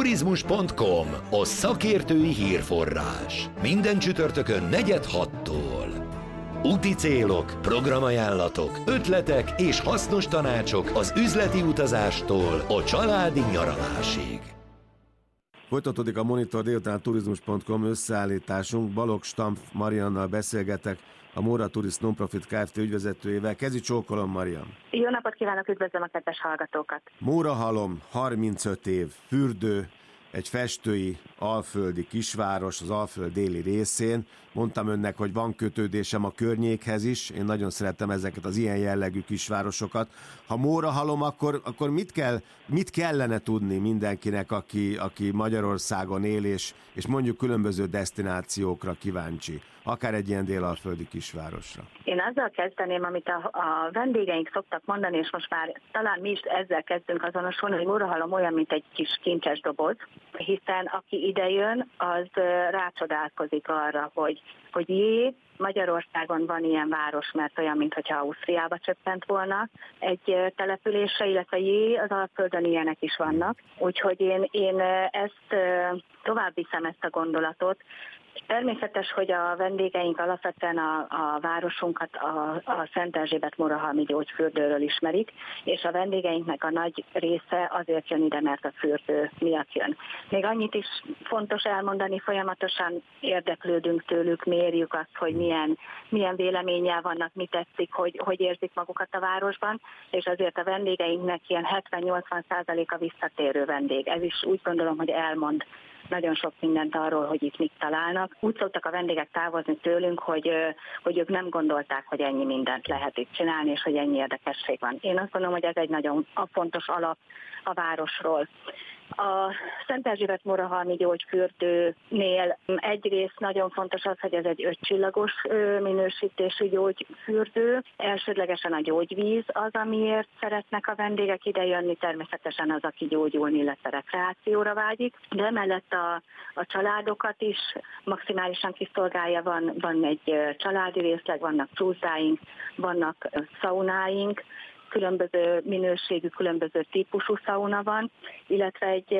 Turizmus.com, a szakértői hírforrás. Minden csütörtökön 4:06-tól. Úti célok, programajánlatok, ötletek és hasznos tanácsok az üzleti utazástól a családi nyaralásig. Folytatódik a Monitor délután Turizmus.com összeállításunk. Balogh Stampf Mariannal beszélgetek, a Móra Tourist Nonprofit Kft. Ügyvezetőjével. Kezi csókolom, Marian! Jó napot kívánok, üdvözlöm a kedves hallgatókat! Mórahalom, 35 év, fürdő, egy festői, alföldi kisváros, az Alföld déli részén. Mondtam önnek, hogy van kötődésem a környékhez is, én nagyon szeretem ezeket az ilyen jellegű kisvárosokat. Ha Mórahalom, akkor mit kellene tudni mindenkinek, aki Magyarországon él, és mondjuk különböző desztinációkra kíváncsi, akár egy ilyen délalföldi kisvárosra? Én azzal kezdeném, amit a vendégeink szoktak mondani, és most már talán mi is ezzel kezdünk azonosulni, hogy Mórahalom olyan, mint egy kis kincses doboz, hiszen aki idejön, az rácsodálkozik arra, hogy Magyarországon van ilyen város, mert olyan, mintha Ausztriába csöppent volna egy településre, illetve az Alföldön ilyenek is vannak. Úgyhogy én ezt tovább viszem, ezt a gondolatot. Természetes, hogy a vendégeink alapvetően a városunkat a Szent Erzsébet-Mórahalmi gyógyfürdőről ismerik, és a vendégeinknek a nagy része azért jön ide, mert a fürdő miatt jön. Még annyit is fontos elmondani, folyamatosan érdeklődünk tőlük, mérjük azt, hogy milyen véleménnyel vannak, mit tetszik, hogy érzik magukat a városban, és azért a vendégeinknek ilyen 70-80% a visszatérő vendég. Ez is úgy gondolom, hogy elmond nagyon sok mindent arról, hogy itt mit találnak. Úgy szoktak a vendégek távozni tőlünk, hogy ők nem gondolták, hogy ennyi mindent lehet itt csinálni, és hogy ennyi érdekesség van. Én azt gondolom, hogy ez egy nagyon fontos alap a városról. A Szent Erzsébet-Mórahalmi gyógyfürdőnél egyrészt nagyon fontos az, hogy ez egy 5 csillagos minősítésű gyógyfürdő. Elsődlegesen a gyógyvíz az, amiért szeretnek a vendégek idejönni, természetesen az, aki gyógyulni, illetve rekreációra vágyik. De emellett a családokat is maximálisan kiszolgálja, van egy családi részleg, vannak csúszdáink, vannak szaunáink, különböző minőségű, különböző típusú szauna van, illetve egy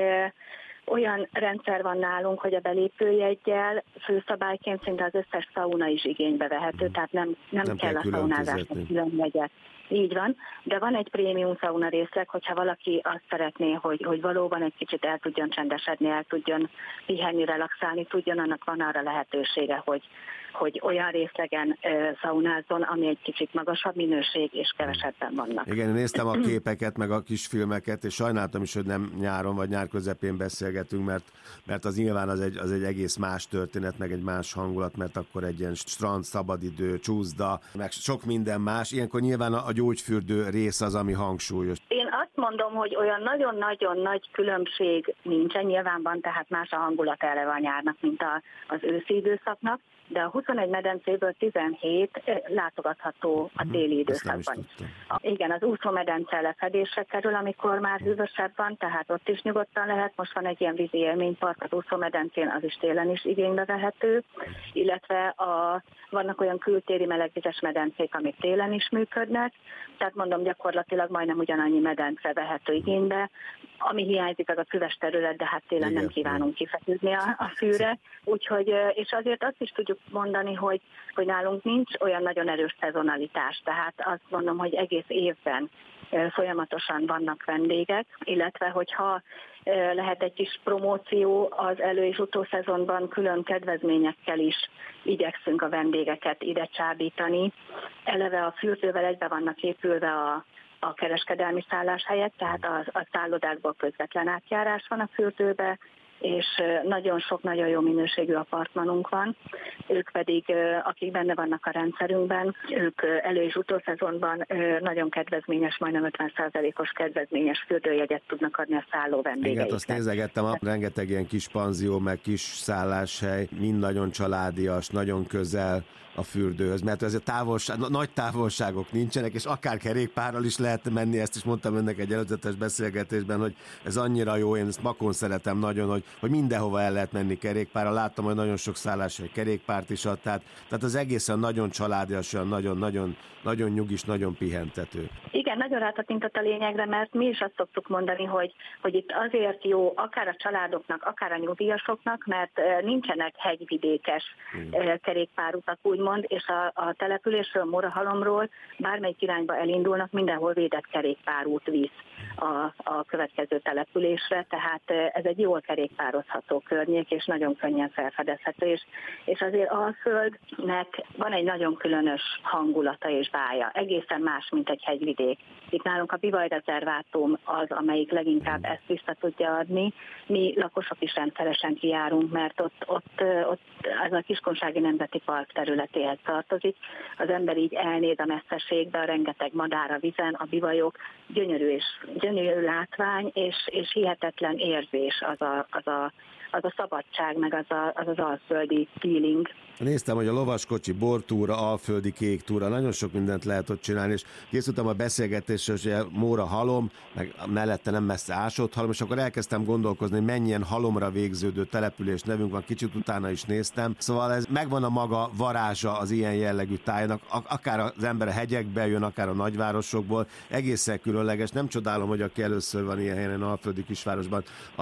olyan rendszer van nálunk, hogy a belépőjeggyel főszabályként szinte az összes szauna is igénybe vehető, tehát nem kell a szaunázásnak külön jegyet. Így van, de van egy prémium szauna részleg, hogyha valaki azt szeretné, hogy valóban egy kicsit el tudjon csendesedni, el tudjon pihenni, relaxálni tudjon, annak van arra lehetősége, hogy olyan részlegen szaunázzon, ami egy kicsit magasabb minőség, és kevesebben vannak. Igen, én néztem a képeket, meg a kis filmeket, és sajnáltam is, hogy nem nyáron vagy nyár közepén beszélgetünk, mert az nyilván az egy egész más történet, meg egy más hangulat, mert akkor egy ilyen strand, szabadidő, csúszda, meg sok minden más. Ilyenkor nyilván a gyógyfürdő rész az, ami hangsúlyos. Én azt mondom, hogy olyan nagyon-nagyon nagy különbség nincsen, nyilván van, tehát más a hangulat eleve a nyárnak, mint az őszi időszaknak, de a 21 medencéből 17 látogatható a téli időszakban. Igen, az úszómedence lefedésre kerül, amikor már hűvösebb van, tehát ott is nyugodtan lehet. Most van egy ilyen vízi élménypark az úszómedencén, az is télen is igénybe vehető, illetve vannak olyan kültéri melegvizes medencék, amik télen is működnek, tehát mondom, gyakorlatilag majdnem ugyanannyi medence vehető igénybe. Ami hiányzik, az a füves terület, de hát télen nem kívánunk kifeküdni a fűre. Úgyhogy, és azért azt is tudjuk mondani, hogy nálunk nincs olyan nagyon erős szezonalitás, tehát azt mondom, hogy egész évben folyamatosan vannak vendégek, illetve hogyha lehet egy kis promóció az elő- és utószezonban, külön kedvezményekkel is igyekszünk a vendégeket ide csábítani. Eleve a fürdővel egybe vannak épülve a kereskedelmi szálláshelyek, tehát a szállodákból közvetlen átjárás van a fürdőbe, és nagyon sok, nagyon jó minőségű apartmanunk van. Ők pedig, akik benne vannak a rendszerünkben, ők elő- és utószezonban nagyon kedvezményes, majdnem 50%-os kedvezményes fürdőjegyet tudnak adni a szálló vendégeiknek. Igen, azt nézegettem, rengeteg ilyen kis panzió, meg kis szálláshely, mind nagyon családias, nagyon közel a fürdőhöz, mert azért nagy távolságok nincsenek, és akár kerékpárral is lehet menni, ezt is mondtam önnek egy előzetes beszélgetésben, hogy ez annyira jó, én ezt makón szeretem nagyon, hogy hogy mindenhova el lehet menni kerékpárral. Láttam, hogy nagyon sok szálláshely kerékpárt is ad, tehát az egészen nagyon családias, nagyon nyugis, nagyon pihentető. Igen, nagyon rátatintott a lényegre, mert mi is azt szoktuk mondani, hogy itt azért jó akár a családoknak, akár a nyugdíjasoknak, mert nincsenek hegyvidékes kerékpárutak, úgymond, és a településről, Mórahalomról bármelyik irányba elindulnak, mindenhol védett kerékpárút visz a következő településre, tehát ez egy jól kerékpározható környék, és nagyon könnyen felfedezhető, és azért Alföldnek van egy nagyon különös hangulata és bája, egészen más, mint egy hegyvidék. Itt nálunk a Bivaj rezervátum az, amelyik leginkább ezt vissza tudja adni. Mi lakosok is rendszeresen kijárunk, mert ott ez a Kiskunsági Nemzeti Park területéhez tartozik. Az ember így elnéz a messzeségbe, a rengeteg madár a vizen, a bivajok, gyönyörű látvány, és hihetetlen érzés az a szabadság, meg az alföldi feeling. Néztem, hogy a lovaskocsi bortúra, alföldi kék túra, nagyon sok mindent lehet ott csinálni, és készültem a beszélgetésre, hogy Mórahalom, meg mellette nem messze Ásotthalom, és akkor elkezdtem gondolkozni, hogy mennyien halomra végződő település nevünk van, kicsit utána is néztem. Szóval ez megvan a maga varázsa az ilyen jellegű tájnak, akár az ember a hegyekbe jön, akár a nagyvárosokból, egészen különleges. Nem csodálom, hogy aki először van ilyen helyen alföldi kisvárosban,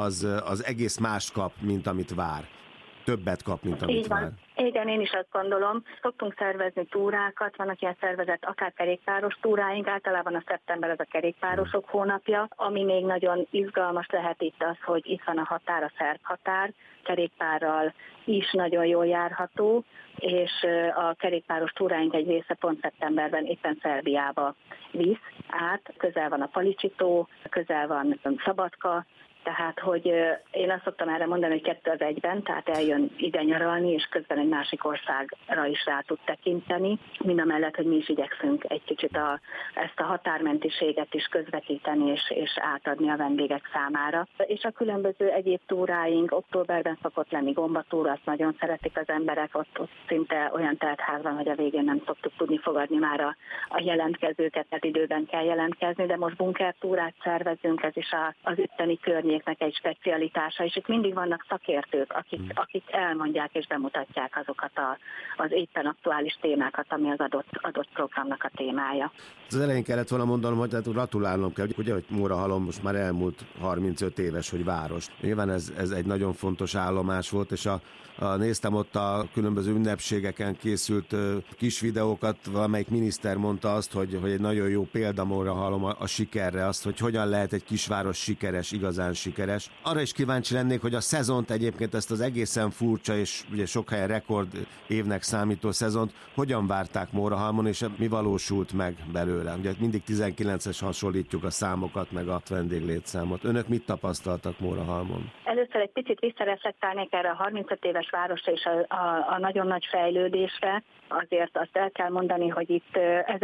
az egész mást kap, mint amit vár. Többet kap, mint amit vár. Igen, én is azt gondolom. Szoktunk szervezni túrákat, vannak ilyen szervezett akár kerékpáros túráink, általában a szeptember az a kerékpárosok hónapja. Ami még nagyon izgalmas lehet itt az, hogy itt van a határ, a szerb határ, kerékpárral is nagyon jól járható, és a kerékpáros túráink egy része pont szeptemberben éppen Szerbiába visz át. Közel van a Palicsitó, közel van Szabadka, tehát, hogy én azt szoktam erre mondani, hogy 2 az 1-ben, tehát eljön ide nyaralni, és közben egy másik országra is rá tud tekinteni, mindamellett, hogy mi is igyekszünk egy kicsit ezt a határmentiséget is közvetíteni, és átadni a vendégek számára. És a különböző egyéb túráink, októberben szokott lenni gombatúra, azt nagyon szeretik az emberek, ott szinte olyan teltház van, hogy a végén nem szoktuk tudni fogadni már a jelentkezőket, tehát időben kell jelentkezni, de most bunkertúrát szervezünk, ez is az itteni környéknek egy specialitása, és itt mindig vannak szakértők, akik elmondják és bemutatják azokat az éppen aktuális témákat, ami az adott programnak a témája. Az elején kellett volna mondanom, hogy gratulálnom kell, ugye, hogy Mórahalom most már elmúlt 35 éves, hogy város. Nyilván ez egy nagyon fontos állomás volt, és néztem ott a különböző ünnepségeken készült kis videókat, valamelyik miniszter mondta azt, hogy egy nagyon jó példa Mórahalom a sikerre, azt, hogy hogyan lehet egy kisváros sikeres, igazán sikeres. Arra is kíváncsi lennék, hogy a szezont egyébként, ezt az egészen furcsa és ugye sok helyen rekord évnek számító szezont hogyan várták Mórahalmon, és mi valósult meg belőle? Ugye mindig 19-es hasonlítjuk a számokat, meg a vendéglétszámot. Önök mit tapasztaltak Mórahalmon? Először egy picit visszareflektálnék erre a 35 éves városra és a nagyon nagy fejlődésre. Azért azt el kell mondani, hogy itt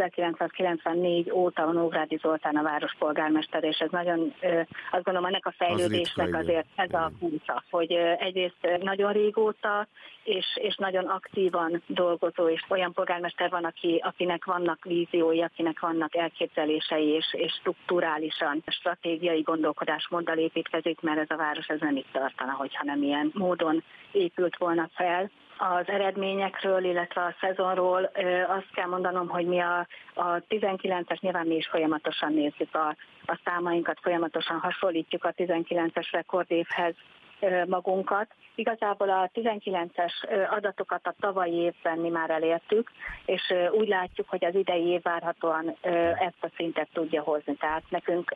1994 óta a Nógrádi Zoltán a várospolgármester, és ez nagyon, azt gondolom, ennek a fejlődésnek azért ez a kulcsa, hogy egyrészt nagyon régóta, és nagyon aktívan dolgozó, és olyan polgármester van, akinek vannak víziói, akinek vannak elképzelései, és strukturálisan stratégiai gondolkodásmóddal építkezik, mert ez a város ez nem itt tartana, hogyha nem ilyen módon épült volna fel. Az eredményekről, illetve a szezonról azt kell mondanom, hogy mi a 19-es, nyilván mi is folyamatosan nézzük a számainkat, folyamatosan hasonlítjuk a 19-es rekordévhez magunkat. Igazából a 19-es adatokat a tavalyi évben mi már elértük, és úgy látjuk, hogy az idei év várhatóan ezt a szintet tudja hozni. Tehát nekünk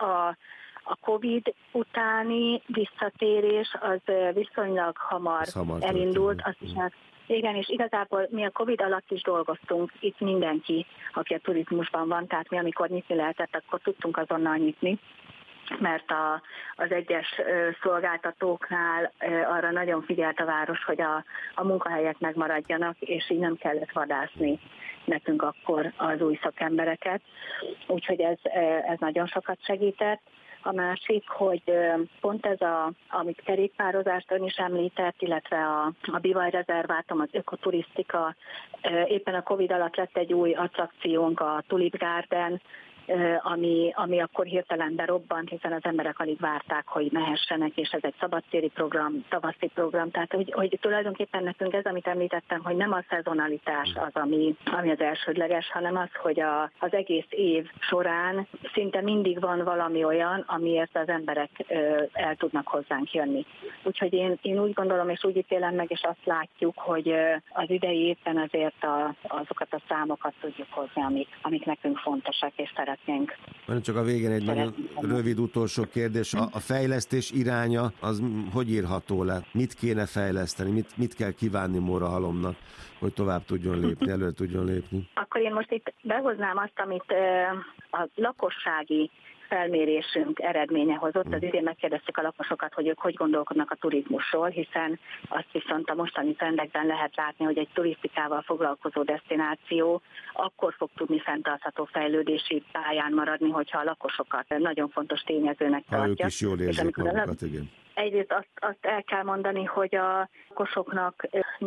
a Covid utáni visszatérés az viszonylag hamar elindult. Igen, és igazából mi a Covid alatt is dolgoztunk, itt mindenki, aki a turizmusban van, tehát mi amikor nyitni lehetett, akkor tudtunk azonnal nyitni, mert az egyes szolgáltatóknál arra nagyon figyelt a város, hogy a munkahelyek megmaradjanak, és így nem kellett vadászni nekünk akkor az új szakembereket. Úgyhogy ez nagyon sokat segített. A másik, hogy pont ez amit kerékpározást ön is említett, illetve a Bivaj rezervátum, az ökoturisztika, éppen a Covid alatt lett egy új attrakciónk, a Tulip Garden, ami akkor hirtelen berobbant, hiszen az emberek alig várták, hogy mehessenek, és ez egy szabadtéri program, tavaszi program. Tehát, hogy tulajdonképpen nekünk ez, amit említettem, hogy nem a szezonalitás az, ami az elsődleges, hanem az, hogy az egész év során szinte mindig van valami olyan, amiért az emberek el tudnak hozzánk jönni. Úgyhogy én úgy gondolom, és úgy ítélem meg, és azt látjuk, hogy az idei évben azért azokat a számokat tudjuk hozni, amik nekünk fontosak, és szeretnénk. Csak a végén egy nagyon rövid utolsó kérdés. A fejlesztés iránya az hogy írható le? Mit kéne fejleszteni? Mit kell kívánni Mórahalomnak, hogy tovább tudjon lépni, előre tudjon lépni? Akkor én most itt behoznám azt, amit a lakossági felmérésünk eredménye hozott. Az idén megkérdeztük a lakosokat, hogy ők hogy gondolkodnak a turizmusról, hiszen azt viszont a mostani trendekben lehet látni, hogy egy turisztikával foglalkozó desztináció akkor fog tudni fenntartható fejlődési pályán maradni, hogyha a lakosokat nagyon fontos tényezőnek tartja. Ha ők is jól érzik magukat, igen. Egyrészt azt el kell mondani, hogy a lakosoknak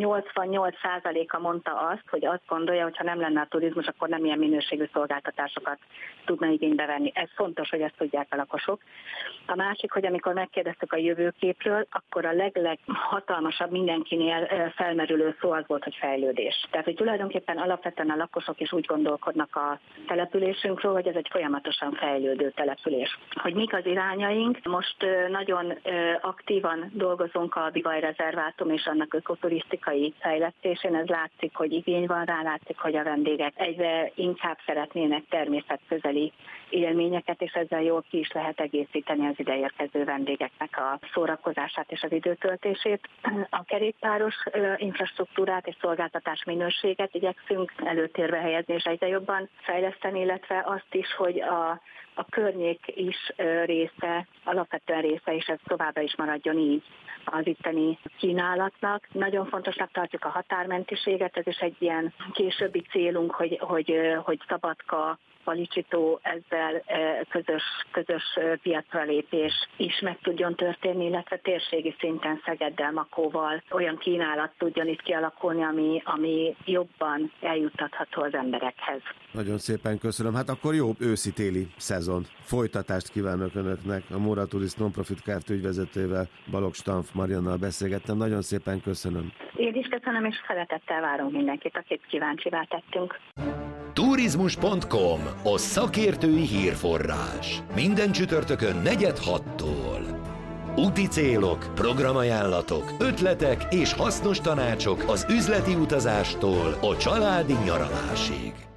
88%-a mondta azt, hogy azt gondolja, hogy ha nem lenne a turizmus, akkor nem ilyen minőségű szolgáltatásokat tudna igénybe venni. Ez fontos, hogy ezt tudják a lakosok. A másik, hogy amikor megkérdeztük a jövőképről, akkor a leghatalmasabb mindenkinél felmerülő szó az volt, hogy fejlődés. Tehát, hogy tulajdonképpen alapvetően a lakosok is úgy gondolkodnak a településünkről, hogy ez egy folyamatosan fejlődő település. Hogy mik az irányaink? Most nagyon aktívan dolgozunk a Bivaj rezervátum és annak ökoturisztikai fejlesztésén. Ez látszik, hogy igény van rá, látszik, hogy a vendégek egyre inkább szeretnének természetközeli élményeket, és ezzel jól ki is lehet egészíteni az ideérkező vendégeknek a szórakozását és az időtöltését. A kerékpáros infrastruktúrát és szolgáltatás minőséget igyekszünk előtérbe helyezni és egyre jobban fejleszteni, illetve azt is, hogy a környék is része, alapvetően része, és ez továbbra is maradjon így az itteni kínálatnak. Nagyon fontosnak tartjuk a határmentiséget, ez is egy ilyen későbbi célunk, hogy Szabadka, Palicsitó ezzel közös piacra lépés is meg tudjon történni, illetve térségi szinten Szegeddel, Makóval olyan kínálat tudjon itt kialakulni, ami jobban eljuttatható az emberekhez. Nagyon szépen köszönöm. Hát akkor jó őszi-téli szezon. Folytatást kívánok Önöknek. A Móra Tourist Non-Profit Kft. Ügyvezetővel, Balogh Stampf Mariannal beszélgettem. Nagyon szépen köszönöm. Én is köszönöm, és szeretettel várunk mindenkit, akit kíváncsivá tettünk. Turizmus.com, a szakértői hírforrás. Minden csütörtökön 4-6-tól. Úti célok, programajánlatok, ötletek és hasznos tanácsok az üzleti utazástól a családi nyaralásig.